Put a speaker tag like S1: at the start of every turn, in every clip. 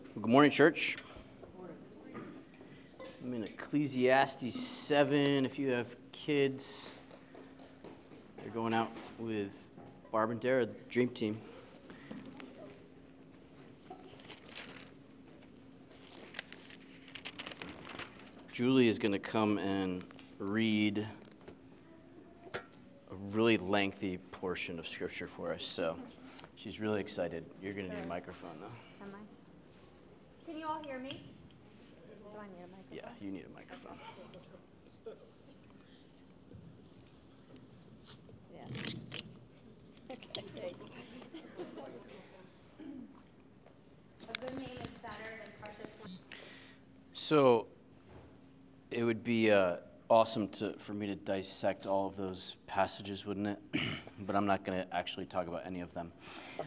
S1: Well, good morning, church. I'm in Ecclesiastes 7. If you have kids, they're going out with Barb and Dara, Dream Team. Julie is going to come and read a really lengthy portion of Scripture for us, so she's really excited. You're going to need a microphone, though.
S2: Am I? Can you all hear me? Do I need a microphone?
S1: Yeah, you need a microphone.
S2: Yeah. Okay, thanks. A good name is better than precious ones.
S1: So it would be awesome for me to dissect all of those passages, wouldn't it? But I'm not going to actually talk about any of them.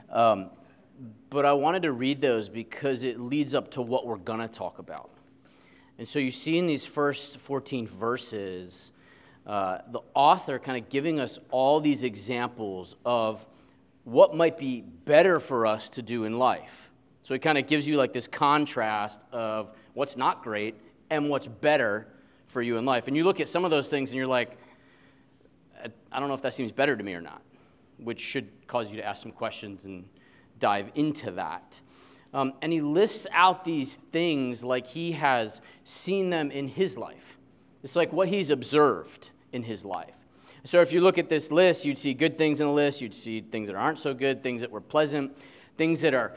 S1: But I wanted to read those because it leads up to what we're going to talk about. And so you see in these first 14 verses, the author kind of giving us all these examples of what might be better for us to do in life. So it kind of gives you like this contrast of what's not great and what's better for you in life. And you look at some of those things and you're like, I don't know if that seems better to me or not, which should cause you to ask some questions and dive into that. And he lists out these things like he has seen them in his life. It's like what he's observed in his life. So if you look at this list, you'd see good things in the list, you'd see things that aren't so good, things that were pleasant, things that have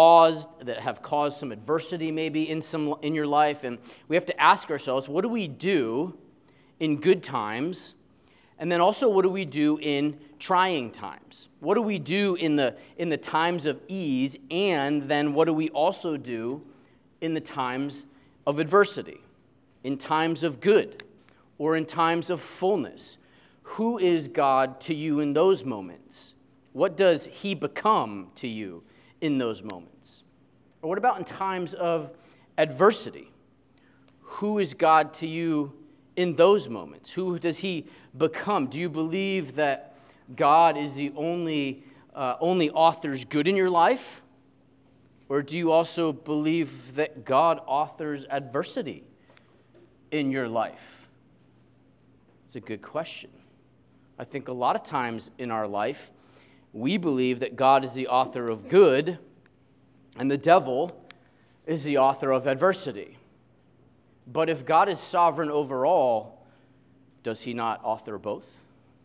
S1: caused some adversity maybe in your life. And we have to ask ourselves, what do we do in good times? And then also, what do we do in trying times? What do we do in the times of ease? And then what do we also do in the times of adversity, in times of good, or in times of fullness? Who is God to you in those moments? What does he become to you in those moments? Or what about in times of adversity? Who is God to you in those moments? Who does he become? Do you believe that God is the only authors good in your life? Or do you also believe that God authors adversity in your life? It's a good question. I think a lot of times in our life, we believe that God is the author of good and the devil is the author of adversity. But if God is sovereign over all, does he not author both?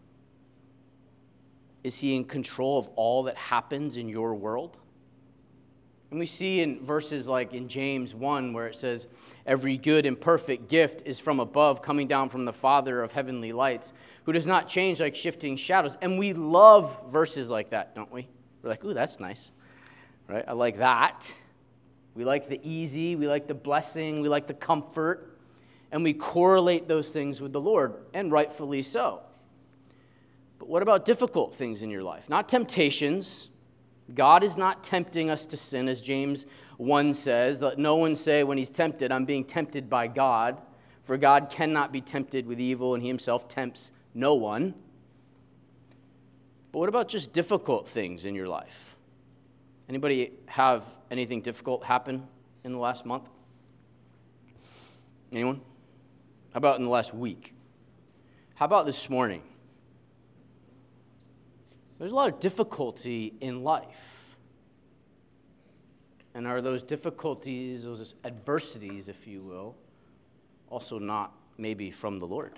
S1: Is he in control of all that happens in your world? And we see in verses like in James 1 where it says, every good and perfect gift is from above, coming down from the Father of heavenly lights, who does not change like shifting shadows. And we love verses like that, don't we? We're like, ooh, that's nice, right? I like that. We like the easy, we like the blessing, we like the comfort, and we correlate those things with the Lord, and rightfully so. But what about difficult things in your life? Not temptations. God is not tempting us to sin, as James 1 says. Let no one say when he's tempted, I'm being tempted by God, for God cannot be tempted with evil, and he himself tempts no one. But what about just difficult things in your life? Anybody have anything difficult happen in the last month? Anyone? How about in the last week? How about this morning? There's a lot of difficulty in life. And are those difficulties, those adversities, if you will, also not maybe from the Lord?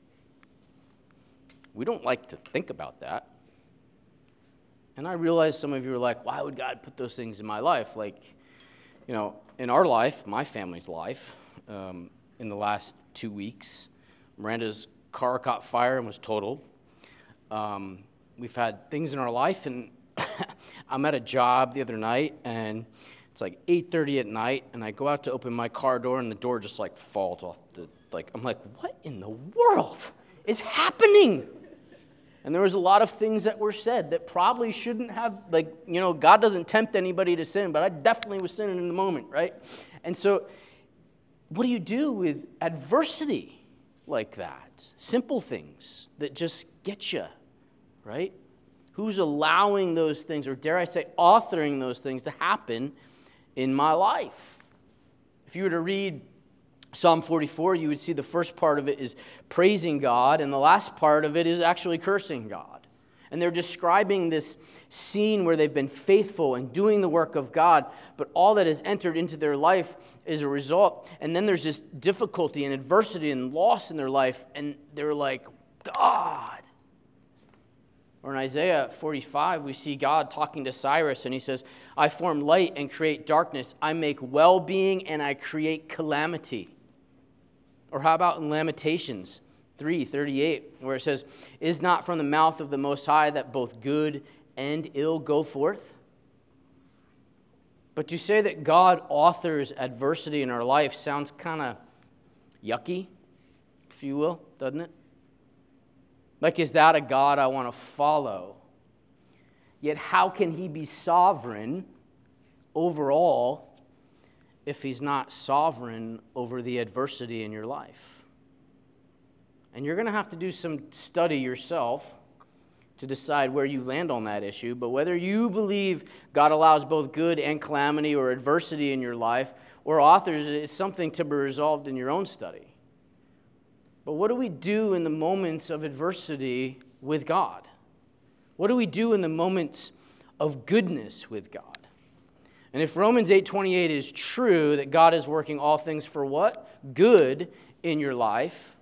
S1: We don't like to think about that. And I realize some of you are like, why would God put those things in my life? Like, you know, in our life, my family's life, in the last 2 weeks, Miranda's car caught fire and was totaled. We've had things in our life, and I'm at a job the other night, and it's like 8:30 at night, and I go out to open my car door, and the door just like falls off I'm like, what in the world is happening? And there was a lot of things that were said that probably shouldn't have, God doesn't tempt anybody to sin, but I definitely was sinning in the moment, right? And so what do you do with adversity like that? Simple things that just get you, right? Who's allowing those things, or dare I say, authoring those things to happen in my life. If you were to read Psalm 44, you would see the first part of it is praising God, and the last part of it is actually cursing God. And they're describing this scene where they've been faithful and doing the work of God, but all that has entered into their life is a result. And then there's this difficulty and adversity and loss in their life, and they're like, God. Or in Isaiah 45, we see God talking to Cyrus, and he says, I form light and create darkness. I make well-being and I create calamity. Or how about in Lamentations 3:38, where it says, is not from the mouth of the Most High that both good and ill go forth? But to say that God authors adversity in our life sounds kind of yucky, if you will, doesn't it? Like, is that a God I want to follow? Yet how can he be sovereign over all if he's not sovereign over the adversity in your life? And you're going to have to do some study yourself to decide where you land on that issue. But whether you believe God allows both good and calamity or adversity in your life, or authors, it's something to be resolved in your own study. But what do we do in the moments of adversity with God? What do we do in the moments of goodness with God? And if Romans 8:28 is true, that God is working all things for what? Good in your life,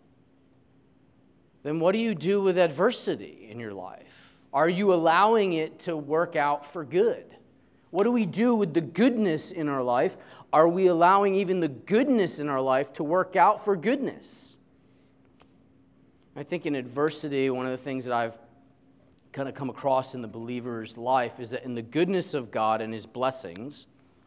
S1: then what do you do with adversity in your life? Are you allowing it to work out for good? What do we do with the goodness in our life? Are we allowing even the goodness in our life to work out for goodness? I think in adversity, one of the things that I've kind of come across in the believer's life is that in the goodness of God and his blessings,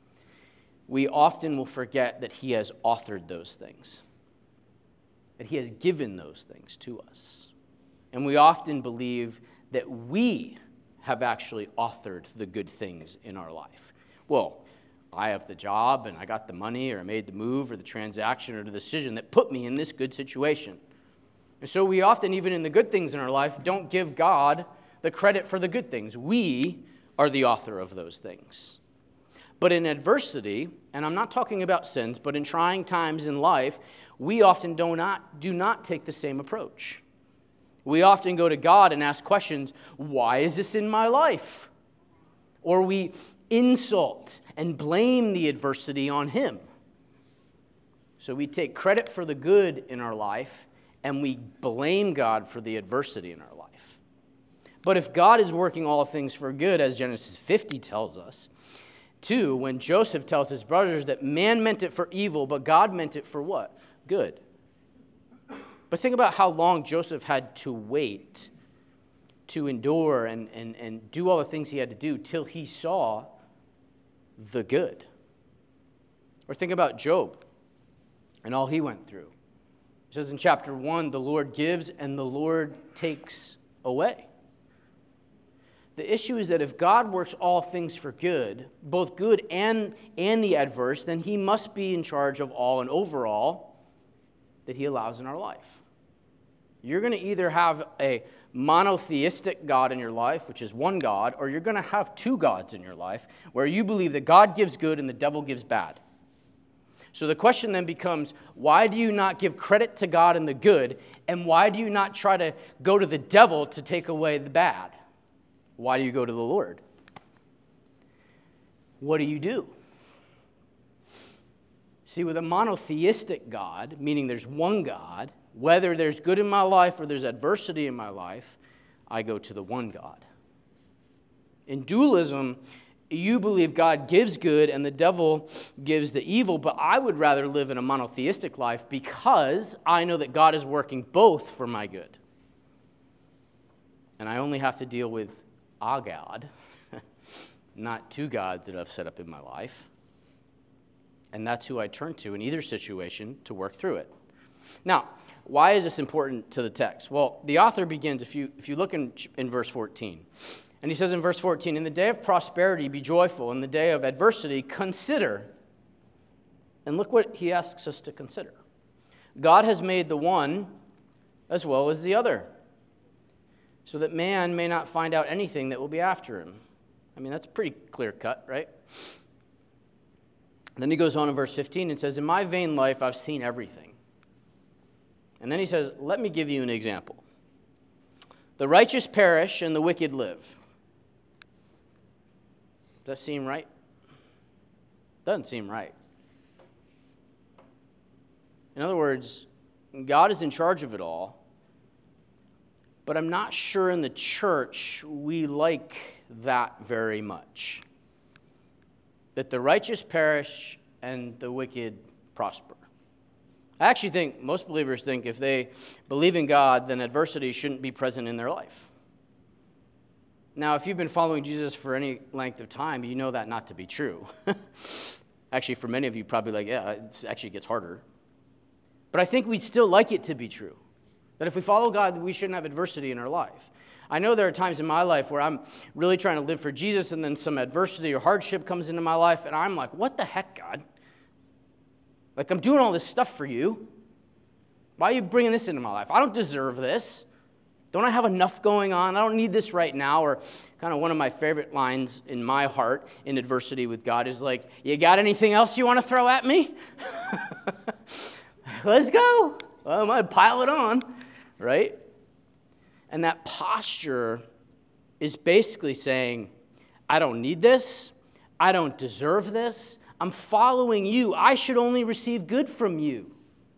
S1: we often will forget that he has authored those things, that he has given those things to us. And we often believe that we have actually authored the good things in our life. Well, I have the job and I got the money, or I made the move or the transaction or the decision that put me in this good situation. And so we often, even in the good things in our life, don't give God the credit for the good things. We are the author of those things. But in adversity, and I'm not talking about sins, but in trying times in life, we often do not take the same approach. We often go to God and ask questions, why is this in my life? Or we insult and blame the adversity on him. So we take credit for the good in our life, and we blame God for the adversity in our life. But if God is working all things for good, as Genesis 50 tells us, too, when Joseph tells his brothers that man meant it for evil, but God meant it for what? Good. But think about how long Joseph had to wait to endure and do all the things he had to do till he saw the good. Or think about Job and all he went through. It says in chapter 1, the Lord gives and the Lord takes away. The issue is that if God works all things for good, both good and the adverse, then he must be in charge of all and overall that he allows in our life. You're going to either have a monotheistic God in your life, which is one God, or you're going to have two gods in your life where you believe that God gives good and the devil gives bad. So the question then becomes, why do you not give credit to God in the good, and why do you not try to go to the devil to take away the bad? Why do you go to the Lord? What do? See, with a monotheistic God, meaning there's one God, whether there's good in my life or there's adversity in my life, I go to the one God. In dualism, you believe God gives good and the devil gives the evil, but I would rather live in a monotheistic life because I know that God is working both for my good. And I only have to deal with a God, not two gods that I've set up in my life. And that's who I turn to in either situation to work through it. Now, why is this important to the text? Well, the author begins, if you look in verse 14, and he says in verse 14, in the day of prosperity be joyful, in the day of adversity consider. And look what he asks us to consider. God has made the one as well as the other, so that man may not find out anything that will be after him. I mean, that's pretty clear cut, right? Then he goes on in verse 15 and says, in my vain life, I've seen everything. And then he says, let me give you an example. The righteous perish and the wicked live. Does that seem right? Doesn't seem right. In other words, God is in charge of it all, but I'm not sure in the church we like that very much. That the righteous perish and the wicked prosper. I actually think most believers think if they believe in God, then adversity shouldn't be present in their life. Now, if you've been following Jesus for any length of time, you know that not to be true. Actually, for many of you, probably like, yeah, it actually gets harder. But I think we'd still like it to be true. That if we follow God, we shouldn't have adversity in our life. I know there are times in my life where I'm really trying to live for Jesus, and then some adversity or hardship comes into my life, and I'm like, what the heck, God? Like, I'm doing all this stuff for you. Why are you bringing this into my life? I don't deserve this. Don't I have enough going on? I don't need this right now. Or kind of one of my favorite lines in my heart in adversity with God is like, you got anything else you want to throw at me? Let's go. Well, I'm going to pile it on, right? And that posture is basically saying, I don't need this. I don't deserve this. I'm following you. I should only receive good from you.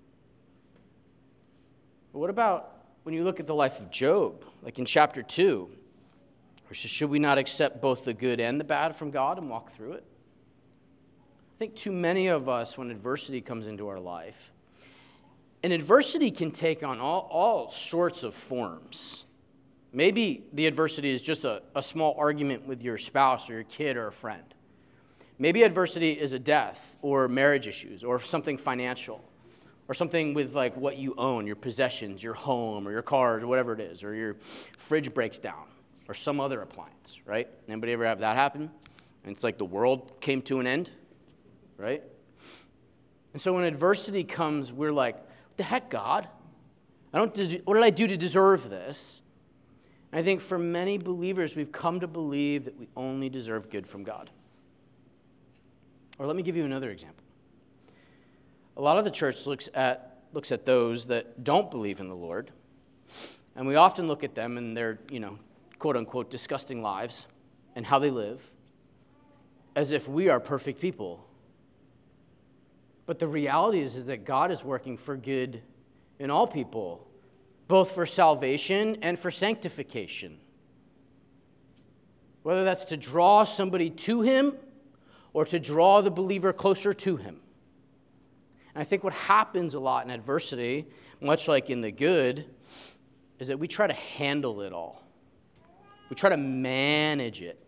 S1: But what about when you look at the life of Job, like in chapter 2, where it says, should we not accept both the good and the bad from God and walk through it? I think too many of us, when adversity comes into our life, and adversity can take on all sorts of forms. Maybe the adversity is just a small argument with your spouse or your kid or a friend. Maybe adversity is a death or marriage issues or something financial or something with like what you own, your possessions, your home or your cars or whatever it is, or your fridge breaks down or some other appliance, right? Anybody ever have that happen? And it's like the world came to an end, right? And so when adversity comes, we're like, what the heck, God? What did I do to deserve this? And I think for many believers, we've come to believe that we only deserve good from God. Or let me give you another example. A lot of the church looks at those that don't believe in the Lord, and we often look at them and their, quote unquote, disgusting lives and how they live as if we are perfect people. But the reality is that God is working for good in all people, both for salvation and for sanctification. Whether that's to draw somebody to him or to draw the believer closer to him. And I think what happens a lot in adversity, much like in the good, is that we try to handle it all. We try to manage it.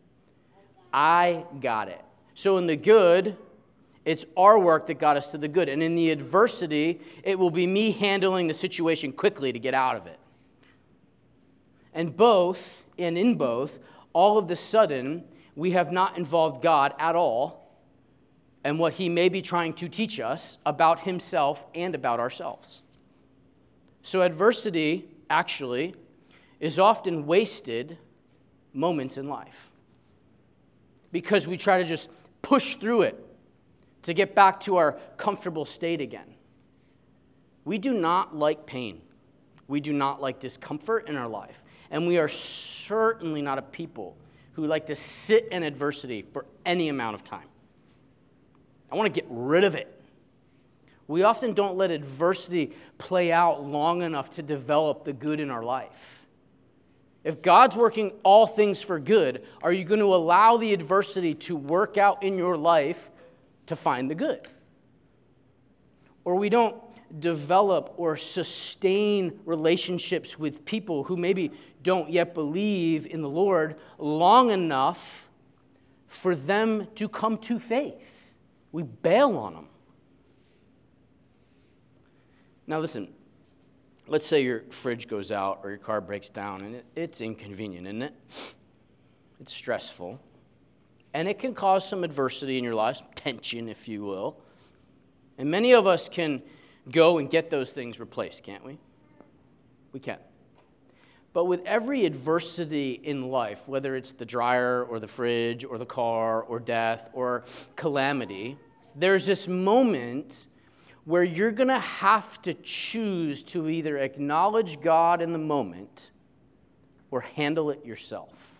S1: I got it. So in the good, it's our work that got us to the good. And in the adversity, it will be me handling the situation quickly to get out of it. And in both, all of the sudden, we have not involved God at all and what he may be trying to teach us about himself and about ourselves. So adversity, actually, is often wasted moments in life because we try to just push through it to get back to our comfortable state again. We do not like pain. We do not like discomfort in our life. And we are certainly not a people who like to sit in adversity for any amount of time. I want to get rid of it. We often don't let adversity play out long enough to develop the good in our life. If God's working all things for good, are you going to allow the adversity to work out in your life to find the good? Or we don't develop or sustain relationships with people who maybe don't yet believe in the Lord long enough for them to come to faith. We bail on them. Now listen, let's say your fridge goes out or your car breaks down, and it's inconvenient, isn't it? It's stressful. And it can cause some adversity in your life, tension, if you will. And many of us can go and get those things replaced, can't we? We can. But with every adversity in life, whether it's the dryer or the fridge or the car or death or calamity, there's this moment where you're going to have to choose to either acknowledge God in the moment or handle it yourself.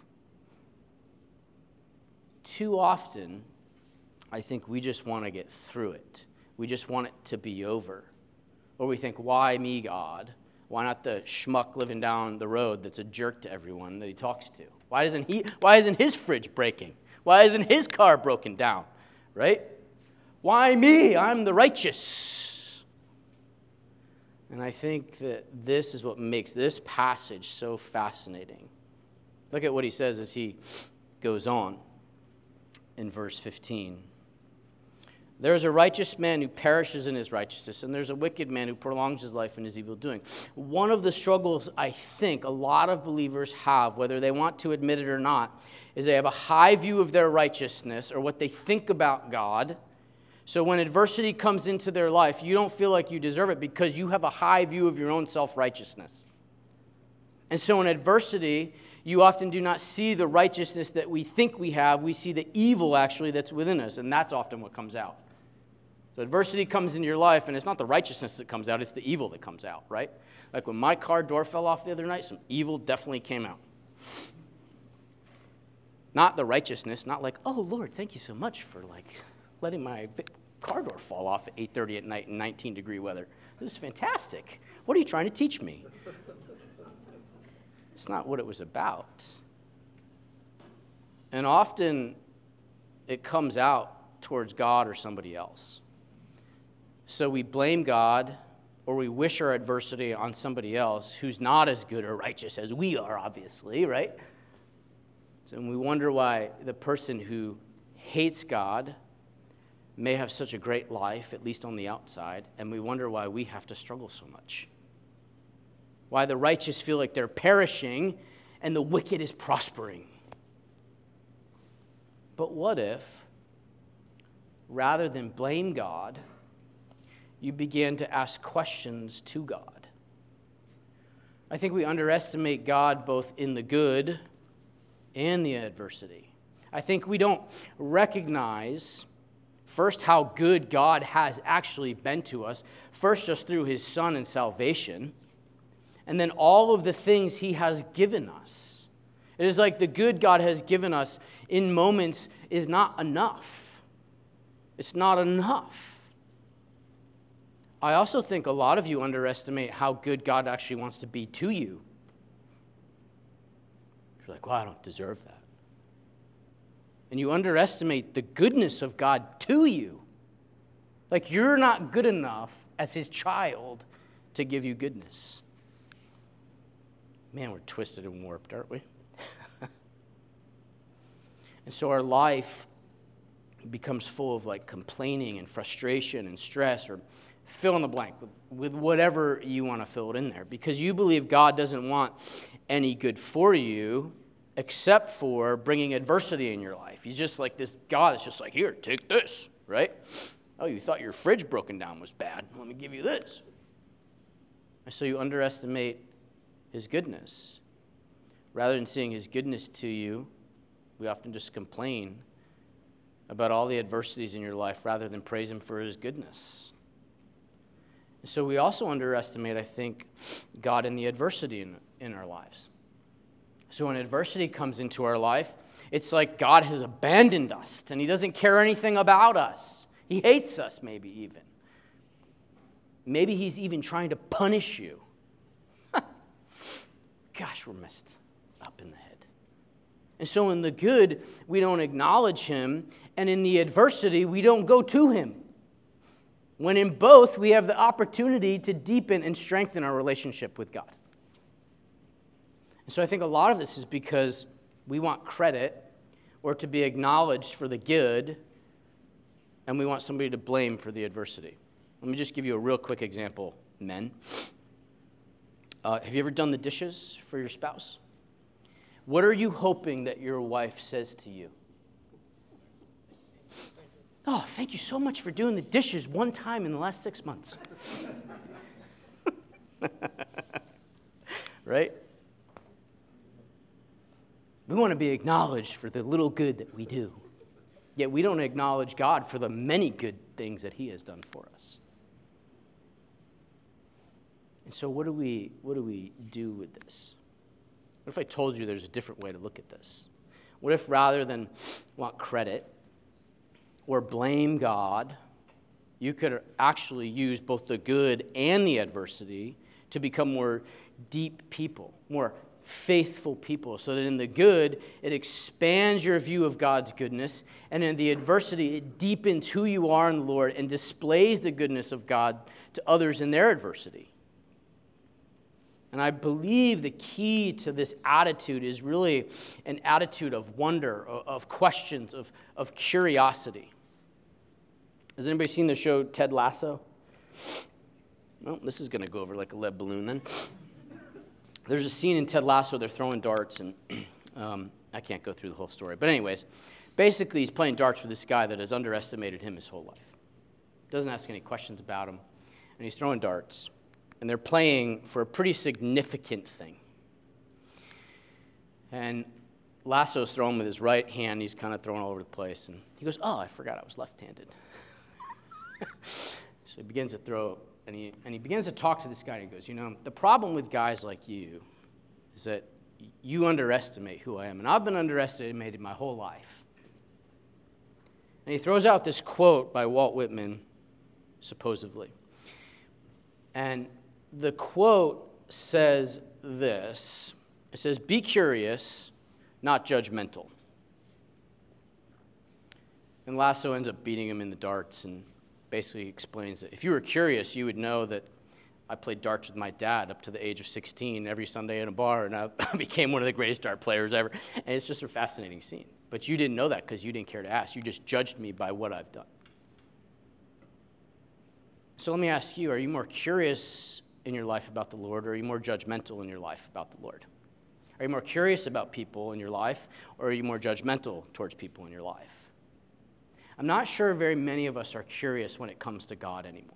S1: Too often, I think we just want to get through it. We just want it to be over. Or we think, why me, God? Why not the schmuck living down the road that's a jerk to everyone that he talks to? Why isn't his fridge breaking? Why isn't his car broken down? Right? Why me? I'm the righteous. And I think that this is what makes this passage so fascinating. Look at what he says as he goes on in verse 15. There's a righteous man who perishes in his righteousness, and there's a wicked man who prolongs his life in his evil doing. One of the struggles I think a lot of believers have, whether they want to admit it or not, is they have a high view of their righteousness or what they think about God. So when adversity comes into their life, you don't feel like you deserve it because you have a high view of your own self-righteousness. And so in adversity, you often do not see the righteousness that we think we have. We see the evil, actually, that's within us, and that's often what comes out. So adversity comes into your life, and it's not the righteousness that comes out, it's the evil that comes out, right? Like when my car door fell off the other night, some evil definitely came out. Not the righteousness, not like, oh, Lord, thank you so much for, letting my car door fall off at 8:30 at night in 19-degree weather. This is fantastic. What are you trying to teach me? It's not what it was about. And often it comes out towards God or somebody else. So we blame God or we wish our adversity on somebody else who's not as good or righteous as we are, obviously, right? So we wonder why the person who hates God may have such a great life, at least on the outside, and we wonder why we have to struggle so much. Why the righteous feel like they're perishing and the wicked is prospering. But what if, rather than blame God, you began to ask questions to God? I think we underestimate God both in the good and the adversity. I think we don't recognize first how good God has actually been to us, first just through his Son and salvation, and then all of the things he has given us. It is like the good God has given us in moments is not enough. It's not enough. I also think a lot of you underestimate how good God actually wants to be to you. You're like, well, I don't deserve that. And you underestimate the goodness of God to you. Like you're not good enough as his child to give you goodness. Man, we're twisted and warped, aren't we? And so our life becomes full of complaining and frustration and stress, or fill in the blank with whatever you want to fill it in there, because you believe God doesn't want any good for you except for bringing adversity in your life. He's just like this God that's just like, here, take this, right? Oh, you thought your fridge broken down was bad. Let me give you this. And so you underestimate his goodness. Rather than seeing his goodness to you, we often just complain about all the adversities in your life rather than praise him for his goodness. And so we also underestimate, I think, God in the adversity in our lives. So when adversity comes into our life, it's like God has abandoned us and he doesn't care anything about us. He hates us, maybe even. Maybe he's even trying to punish you. Gosh, we're messed up in the head. And so in the good, we don't acknowledge him, and in the adversity, we don't go to him. When in both, we have the opportunity to deepen and strengthen our relationship with God. And so I think a lot of this is because we want credit or to be acknowledged for the good, and we want somebody to blame for the adversity. Let me just give you a real quick example, men. Have you ever done the dishes for your spouse? What are you hoping that your wife says to you? Oh, thank you so much for doing the dishes one time in the last 6 months. Right? We want to be acknowledged for the little good that we do. Yet we don't acknowledge God for the many good things that he has done for us. And so what do we do with this? What if I told you there's a different way to look at this? What if rather than want credit or blame God, you could actually use both the good and the adversity to become more deep people, more faithful people, so that in the good, it expands your view of God's goodness, and in the adversity, it deepens who you are in the Lord and displays the goodness of God to others in their adversity. And I believe the key to this attitude is really an attitude of wonder, of questions, of curiosity. Has anybody seen the show Ted Lasso? Well, this is going to go over like a lead balloon then. There's a scene in Ted Lasso, they're throwing darts, and I can't go through the whole story. But anyways, basically he's playing darts with this guy that has underestimated him his whole life. Doesn't ask any questions about him. And he's throwing darts. And they're playing for a pretty significant thing. And Lasso's throwing with his right hand. He's kind of throwing all over the place. And he goes, oh, I forgot I was left-handed. So he begins to throw, and he begins to talk to this guy. And he goes, the problem with guys like you is that you underestimate who I am. And I've been underestimated my whole life. And he throws out this quote by Walt Whitman, supposedly. And the quote says this. It says, be curious, not judgmental. And Lasso ends up beating him in the darts and basically explains that if you were curious, you would know that I played darts with my dad up to the age of 16 every Sunday in a bar, and I became one of the greatest dart players ever. And it's just a fascinating scene. But you didn't know that because you didn't care to ask. You just judged me by what I've done. So let me ask you, are you more curious in your life about the Lord, or are you more judgmental in your life about the Lord? Are you more curious about people in your life, or are you more judgmental towards people in your life? I'm not sure very many of us are curious when it comes to God anymore.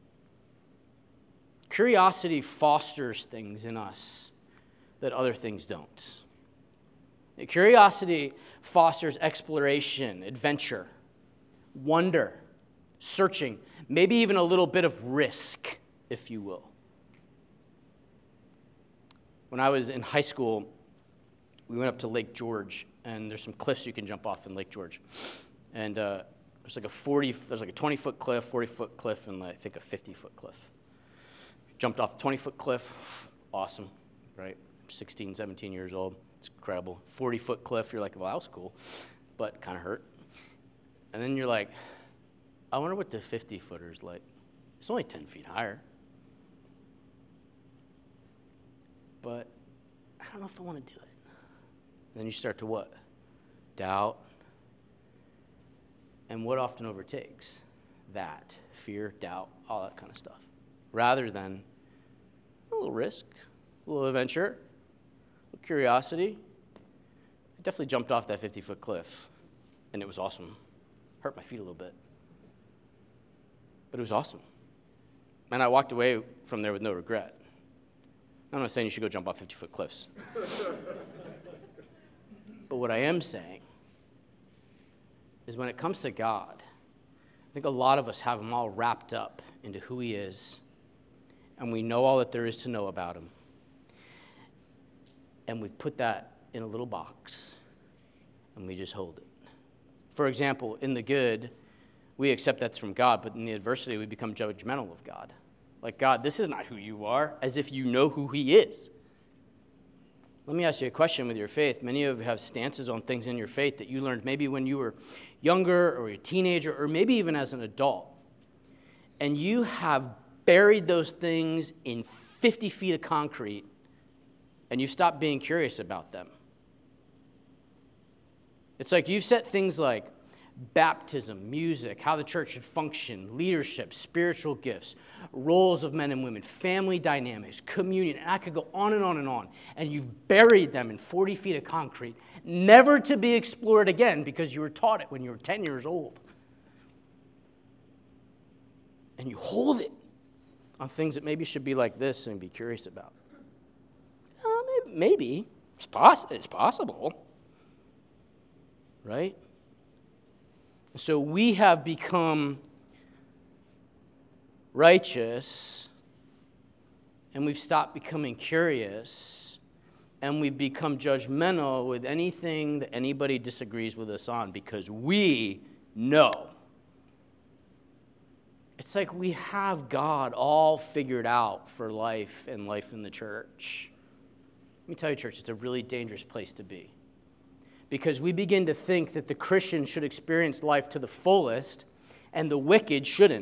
S1: Curiosity fosters things in us that other things don't. Curiosity fosters exploration, adventure, wonder, searching, maybe even a little bit of risk, if you will. When I was in high school, we went up to Lake George, and there's some cliffs you can jump off in Lake George. And there's like a 20-foot cliff, 40-foot cliff, and I think a 50-foot cliff. Jumped off the 20-foot cliff, awesome, right? 16, 17 years old, it's incredible. 40-foot cliff, you're like, well, that was cool, but kind of hurt. And then you're like, I wonder what the 50-footer's like. It's only 10 feet higher. But I don't know if I want to do it. And then you start to what? Doubt. And what often overtakes? That. Fear, doubt, all that kind of stuff. Rather than a little risk, a little adventure, a little curiosity. I definitely jumped off that 50-foot cliff, and it was awesome. Hurt my feet a little bit. But it was awesome. And I walked away from there with no regret. I'm not saying you should go jump off 50-foot cliffs. But what I am saying is when it comes to God, I think a lot of us have him all wrapped up into who he is, and we know all that there is to know about him. And we've put that in a little box, and we just hold it. For example, in the good, we accept that's from God, but in the adversity, we become judgmental of God. Like, God, this is not who you are, as if you know who he is. Let me ask you a question with your faith. Many of you have stances on things in your faith that you learned maybe when you were younger or a teenager or maybe even as an adult. And you have buried those things in 50 feet of concrete, and you've stopped being curious about them. It's like you've set things like baptism, music, how the church should function, leadership, spiritual gifts, roles of men and women, family dynamics, communion, and I could go on and on and on. And you've buried them in 40 feet of concrete, never to be explored again because you were taught it when you were 10 years old. And you hold it on things that maybe should be like this and be curious about. Maybe. It's possible. Right? So we have become righteous, and we've stopped becoming curious, and we've become judgmental with anything that anybody disagrees with us on because we know. It's like we have God all figured out for life and life in the church. Let me tell you, church, it's a really dangerous place to be. Because we begin to think that the Christian should experience life to the fullest and the wicked shouldn't.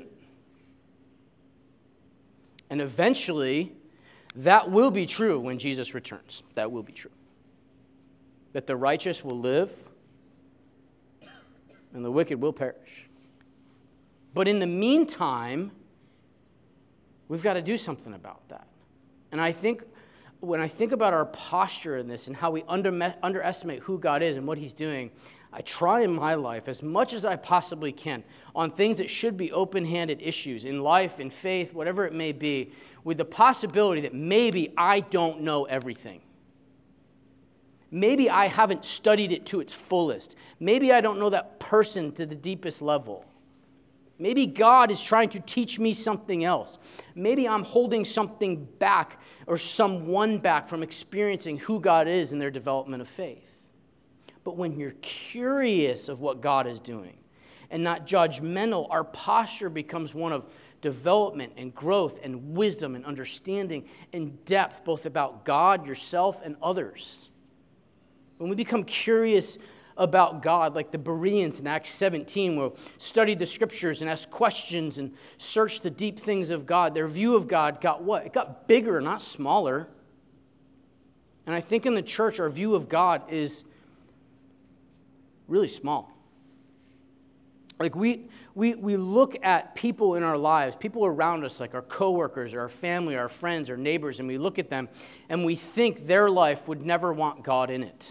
S1: And eventually, that will be true when Jesus returns. That will be true. That the righteous will live and the wicked will perish. But in the meantime, we've got to do something about that. And I think when I think about our posture in this and how we underestimate who God is and what he's doing, I try in my life as much as I possibly can on things that should be open-handed issues in life, in faith, whatever it may be, with the possibility that maybe I don't know everything. Maybe I haven't studied it to its fullest. Maybe I don't know that person to the deepest level. Maybe God is trying to teach me something else. Maybe I'm holding something back or someone back from experiencing who God is in their development of faith. But when you're curious of what God is doing and not judgmental, our posture becomes one of development and growth and wisdom and understanding and depth, both about God, yourself, and others. When we become curious about God, like the Bereans in Acts 17, who studied the scriptures and asked questions and searched the deep things of God, their view of God got what? It got bigger, not smaller. And I think in the church, our view of God is really small. Like we look at people in our lives, people around us, like our coworkers or our family, our friends, our neighbors, and we look at them and we think their life would never want God in it.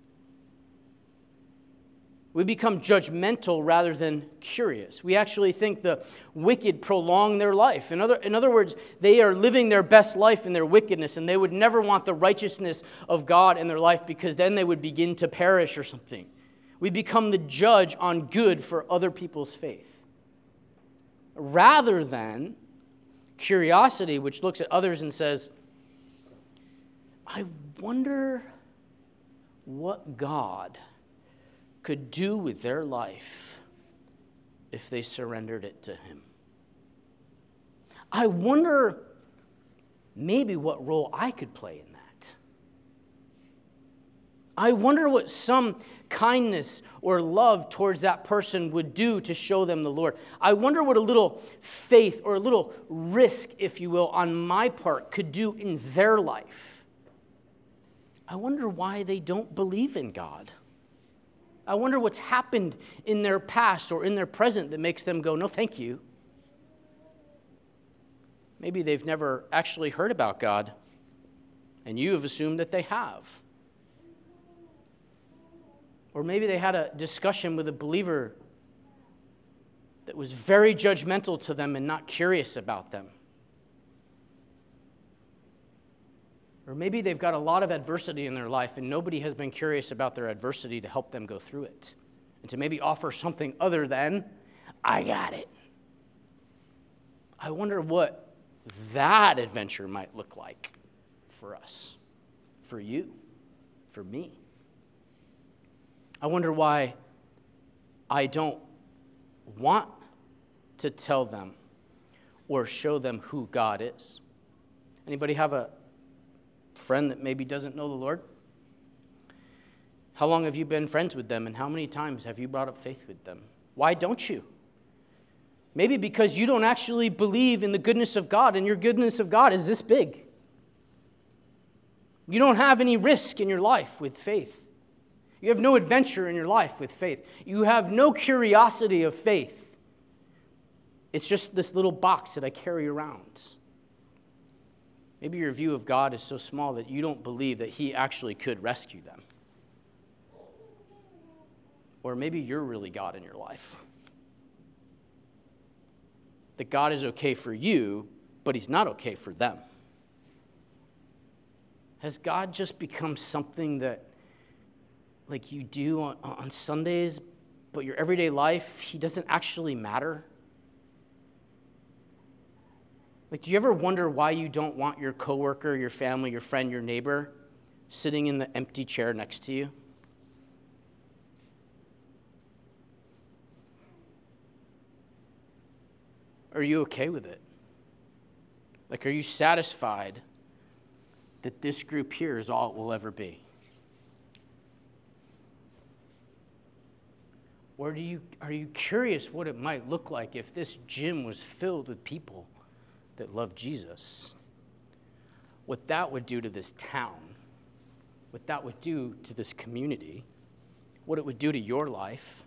S1: We become judgmental rather than curious. We actually think the wicked prolong their life. In other words, they are living their best life in their wickedness, and they would never want the righteousness of God in their life because then they would begin to perish or something. We become the judge on good for other people's faith. Rather than curiosity, which looks at others and says, I wonder what God could do with their life if they surrendered it to him. I wonder maybe what role I could play in that. I wonder what some kindness or love towards that person would do to show them the Lord. I wonder what a little faith or a little risk, if you will, on my part could do in their life. I wonder why they don't believe in God. I wonder what's happened in their past or in their present that makes them go, no, thank you. Maybe they've never actually heard about God, and you have assumed that they have. Or maybe they had a discussion with a believer that was very judgmental to them and not curious about them. Or maybe they've got a lot of adversity in their life and nobody has been curious about their adversity to help them go through it. And to maybe offer something other than, I got it. I wonder what that adventure might look like for us, for you, for me. I wonder why I don't want to tell them or show them who God is. Anybody have a friend that maybe doesn't know the Lord? How long have you been friends with them, and how many times have you brought up faith with them? Why don't you? Maybe because you don't actually believe in the goodness of God, and your goodness of God is this big. You don't have any risk in your life with faith. You have no adventure in your life with faith. You have no curiosity of faith. It's just this little box that I carry around. Maybe your view of God is so small that you don't believe that he actually could rescue them. Or maybe you're really God in your life. That God is okay for you, but he's not okay for them. Has God just become something that, like you do on Sundays,
S3: but your everyday life, he doesn't actually matter? Like, do you ever wonder why you don't want your coworker, your family, your friend, your neighbor sitting in the empty chair next to you? Are you okay with it? Like, are you satisfied that this group here is all it will ever be? Or are you curious what it might look like if this gym was filled with people that love Jesus? What that would do to this town, what that would do to this community, what it would do to your life.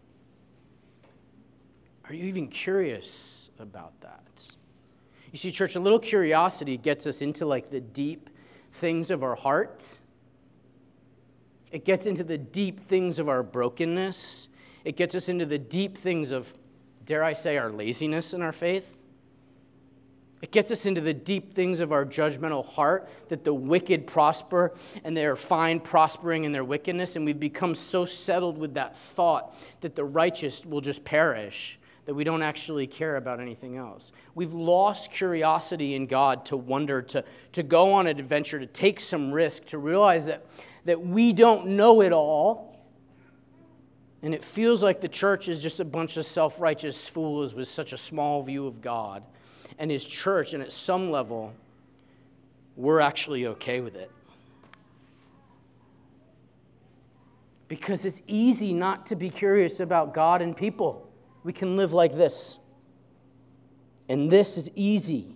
S3: Are you even curious about that? You see, church, a little curiosity gets us into like the deep things of our heart. It gets into the deep things of our brokenness. It gets us into the deep things of, dare I say, our laziness in our faith. It gets us into the deep things of our judgmental heart, that the wicked prosper and they are fine prospering in their wickedness, and we've become so settled with that thought that the righteous will just perish, that we don't actually care about anything else. We've lost curiosity in God to wonder, to go on an adventure, to take some risk, to realize that we don't know it all. And it feels like the church is just a bunch of self-righteous fools with such a small view of God and his church, and at some level, we're actually okay with it. Because it's easy not to be curious about God and people. We can live like this. And this is easy.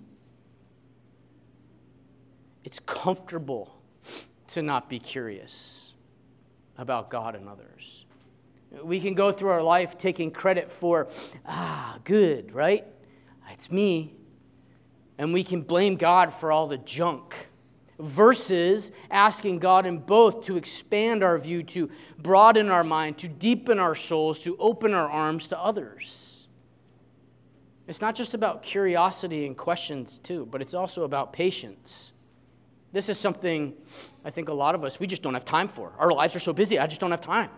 S3: It's comfortable to not be curious about God and others. We can go through our life taking credit for, good, right? It's me. And we can blame God for all the junk. Versus asking God in both to expand our view, to broaden our mind, to deepen our souls, to open our arms to others. It's not just about curiosity and questions too, but it's also about patience. This is something I think a lot of us, we just don't have time for. Our lives are so busy, I just don't have time.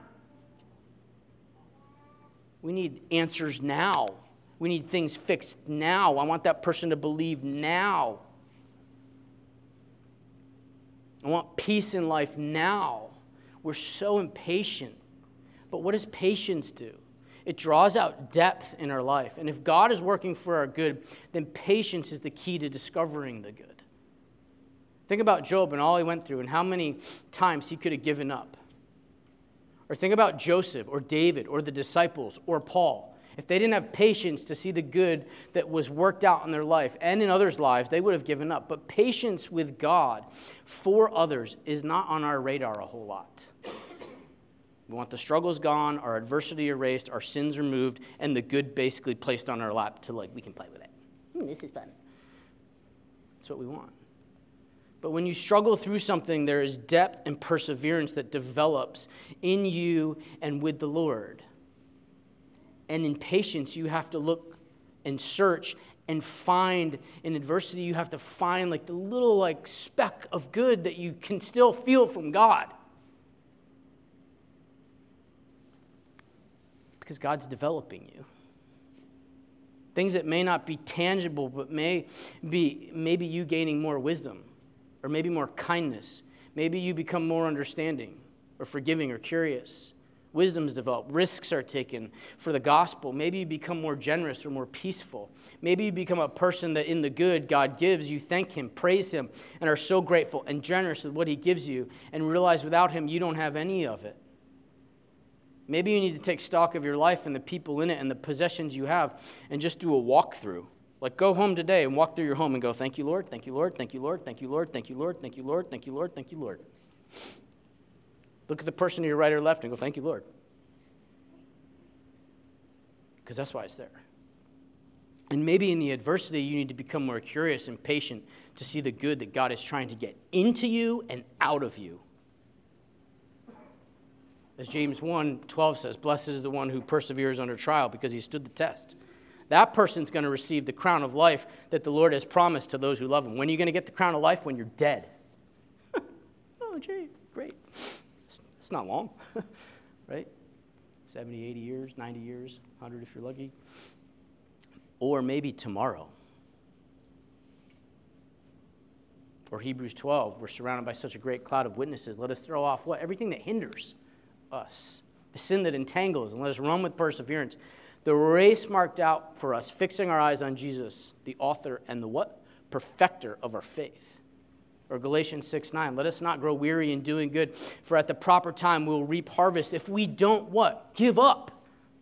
S3: We need answers now. We need things fixed now. I want that person to believe now. I want peace in life now. We're so impatient. But what does patience do? It draws out depth in our life. And if God is working for our good, then patience is the key to discovering the good. Think about Job and all he went through and how many times he could have given up. Or think about Joseph or David or the disciples or Paul. If they didn't have patience to see the good that was worked out in their life and in others' lives, they would have given up. But patience with God for others is not on our radar a whole lot. We want the struggles gone, our adversity erased, our sins removed, and the good basically placed on our lap to we can play with it. This is fun. That's what we want. But when you struggle through something, there is depth and perseverance that develops in you and with the Lord. And in patience, you have to look and search and find. In adversity, you have to find the little speck of good that you can still feel from God. Because God's developing you. Things that may not be tangible, but maybe you gaining more wisdom, or maybe more kindness. Maybe you become more understanding, or forgiving, or curious. Wisdom's developed. Risks are taken for the gospel. Maybe you become more generous or more peaceful. Maybe you become a person that in the good God gives, you thank him, praise him, and are so grateful and generous with what he gives you, and realize without him you don't have any of it. Maybe you need to take stock of your life and the people in it and the possessions you have and just do a walkthrough. Go home today and walk through your home and go, thank you, Lord, thank you, Lord, thank you, Lord, thank you, Lord, thank you, Lord, thank you, Lord, thank you, Lord, thank you, Lord. Look at the person to your right or left and go, thank you, Lord. Because that's why it's there. And maybe in the adversity, you need to become more curious and patient to see the good that God is trying to get into you and out of you. As James 1:12 says, blessed is the one who perseveres under trial because he stood the test. That person's going to receive the crown of life that the Lord has promised to those who love him. When are you going to get the crown of life? When you're dead. Oh, gee, great. It's not long, right? 70, 80 years, 90 years, 100 if you're lucky. Or maybe tomorrow. Or Hebrews 12, we're surrounded by such a great cloud of witnesses. Let us throw off what? Everything that hinders us. The sin that entangles, and let us run with perseverance. The race marked out for us, fixing our eyes on Jesus, the author and the what? Perfecter of our faith. Or Galatians 6:9, let us not grow weary in doing good, for at the proper time we will reap harvest if we don't what? Give up.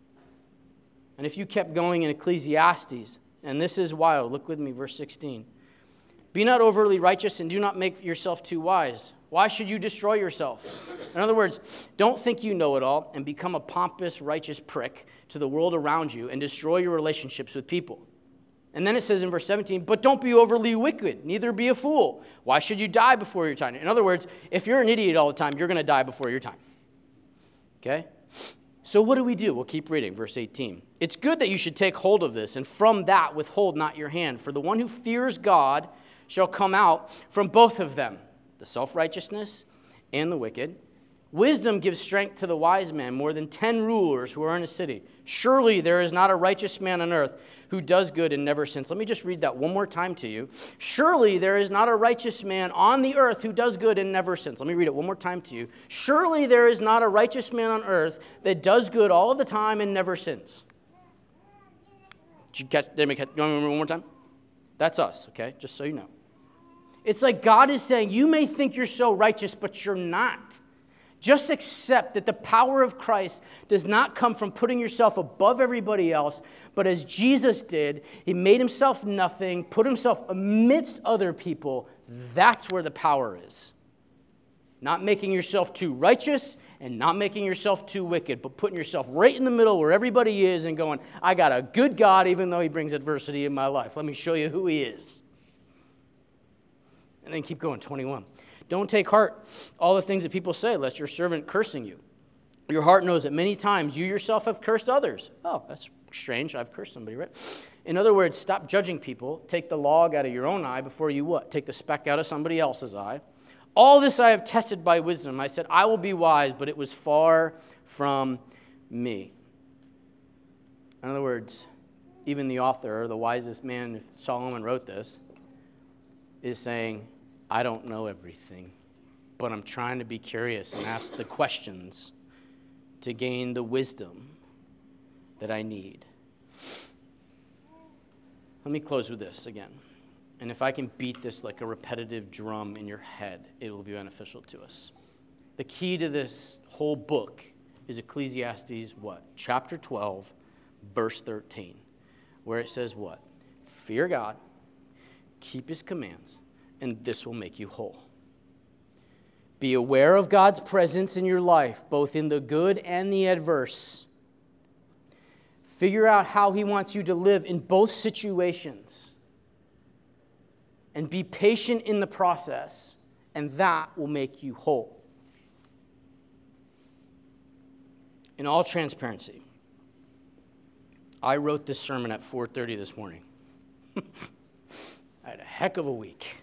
S3: And if you kept going in Ecclesiastes, and this is wild, look with me, verse 16. Be not overly righteous and do not make yourself too wise. Why should you destroy yourself? In other words, don't think you know it all and become a pompous, righteous prick to the world around you and destroy your relationships with people. And then it says in verse 17, but don't be overly wicked, neither be a fool. Why should you die before your time? In other words, if you're an idiot all the time, you're going to die before your time. Okay? So what do? We'll keep reading, verse 18. It's good that you should take hold of this, and from that withhold not your hand. For the one who fears God shall come out from both of them, the self-righteousness and the wicked. Wisdom gives strength to the wise man more than 10 rulers who are in a city. Surely there is not a righteous man on earth who does good and never sins. Let me just read that one more time to you. Surely there is not a righteous man on the earth who does good and never sins. Let me read it one more time to you. Surely there is not a righteous man on earth that does good all of the time and never sins. Did you catch? Did you remember one more time? That's us, okay? Just so you know. It's like God is saying, you may think you're so righteous, but you're not. Just accept that the power of Christ does not come from putting yourself above everybody else, but as Jesus did, he made himself nothing, put himself amidst other people. That's where the power is. Not making yourself too righteous and not making yourself too wicked, but putting yourself right in the middle where everybody is and going, I got a good God even though he brings adversity in my life. Let me show you who he is. And then keep going, 21. Don't take heart all the things that people say, lest your servant cursing you. Your heart knows that many times you yourself have cursed others. Oh, that's strange. I've cursed somebody, right? In other words, stop judging people. Take the log out of your own eye before you what? Take the speck out of somebody else's eye. All this I have tested by wisdom. I said, I will be wise, but it was far from me. In other words, even the author, or the wisest man, if Solomon wrote this, is saying, I don't know everything, but I'm trying to be curious and ask the questions to gain the wisdom that I need. Let me close with this again. And if I can beat this like a repetitive drum in your head, it will be beneficial to us. The key to this whole book is Ecclesiastes what? Chapter 12, verse 13, where it says what? Fear God, keep his commands, and this will make you whole. Be aware of God's presence in your life, both in the good and the adverse. Figure out how he wants you to live in both situations. And be patient in the process, and that will make you whole. In all transparency, I wrote this sermon at 4:30 this morning. I had a heck of a week.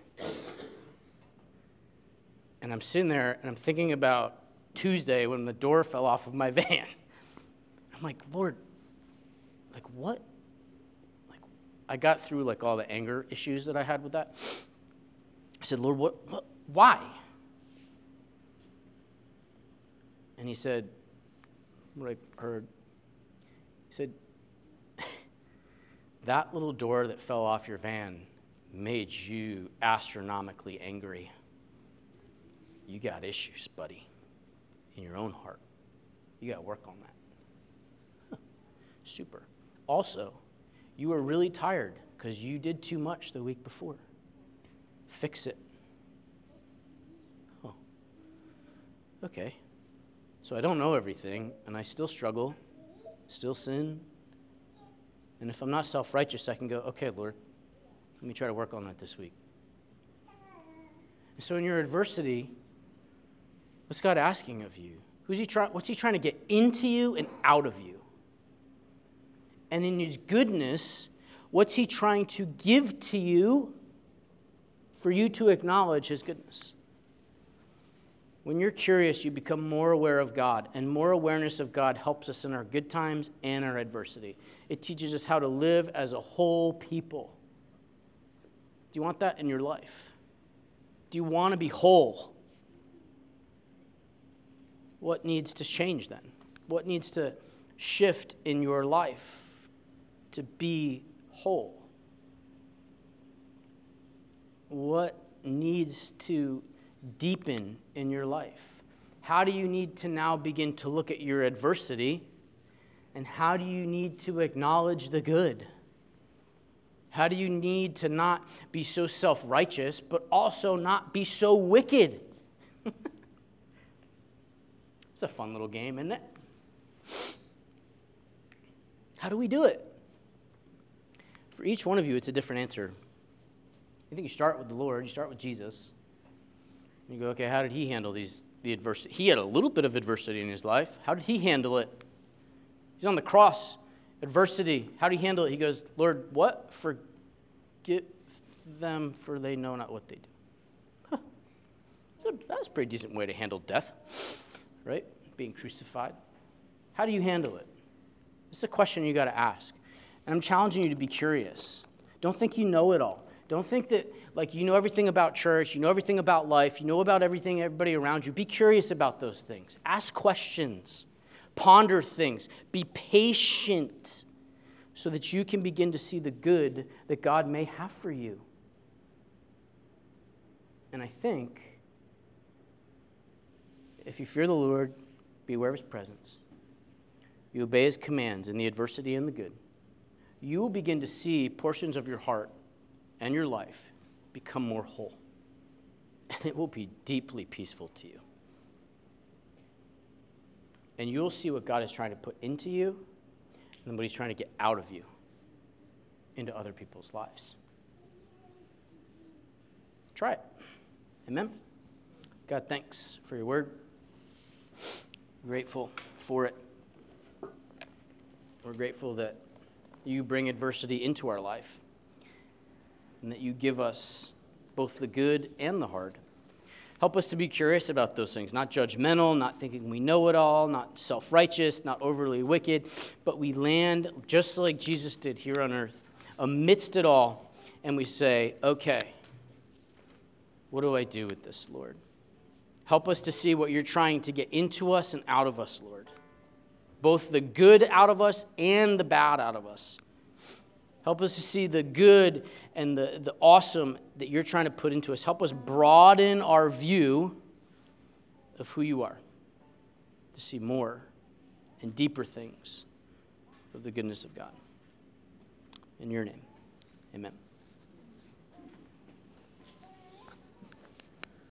S3: And I'm sitting there and I'm thinking about Tuesday when the door fell off of my van. I'm like, Lord, like what? Like I got through like all the anger issues that I had with that. I said, Lord, what why? And he said, what I heard, he said, that little door that fell off your van made you astronomically angry. You got issues, buddy, in your own heart. You got to work on that. Huh. Super. Also, you were really tired because you did too much the week before. Fix it. Oh. Okay. So I don't know everything, and I still struggle, still sin. And if I'm not self-righteous, I can go, okay, Lord, let me try to work on that this week. And so in your adversity, what's God asking of you? What's he trying to get into you and out of you? And in his goodness, what's he trying to give to you for you to acknowledge his goodness? When you're curious, you become more aware of God, and more awareness of God helps us in our good times and our adversity. It teaches us how to live as a whole people. Do you want that in your life? Do you want to be whole? What needs to change then? What needs to shift in your life to be whole? What needs to deepen in your life? How do you need to now begin to look at your adversity? And how do you need to acknowledge the good? How do you need to not be so self-righteous, but also not be so wicked? It's a fun little game, isn't it? How do we do it? For each one of you, it's a different answer. I think you start with the Lord, you start with Jesus. You go, okay, how did he handle the adversity? He had a little bit of adversity in his life. How did he handle it? He's on the cross. Adversity. How did he handle it? He goes, Lord, what? Forgive them, for they know not what they do. Huh. That's a pretty decent way to handle death, right? Being crucified. How do you handle it? It's a question you got to ask. And I'm challenging you to be curious. Don't think you know it all. Don't think that, like, you know everything about church, you know everything about life, you know about everything, everybody around you. Be curious about those things. Ask questions. Ponder things. Be patient so that you can begin to see the good that God may have for you. And I think if you fear the Lord, be aware of his presence, you obey his commands in the adversity and the good, you will begin to see portions of your heart and your life become more whole. And it will be deeply peaceful to you. And you'll see what God is trying to put into you and what he's trying to get out of you into other people's lives. Try it. Amen? God, thanks for your word. Grateful for it. We're grateful that you bring adversity into our life and that you give us both the good and the hard. Help us to be curious about those things, not judgmental, not thinking we know it all, not self-righteous, not overly wicked, but we land just like Jesus did here on earth, amidst it all, and we say, okay, what do I do with this, Lord? Help us to see what you're trying to get into us and out of us, Lord. Both the good out of us and the bad out of us. Help us to see the good and the awesome that you're trying to put into us. Help us broaden our view of who you are, to see more and deeper things of the goodness of God. In your name, amen.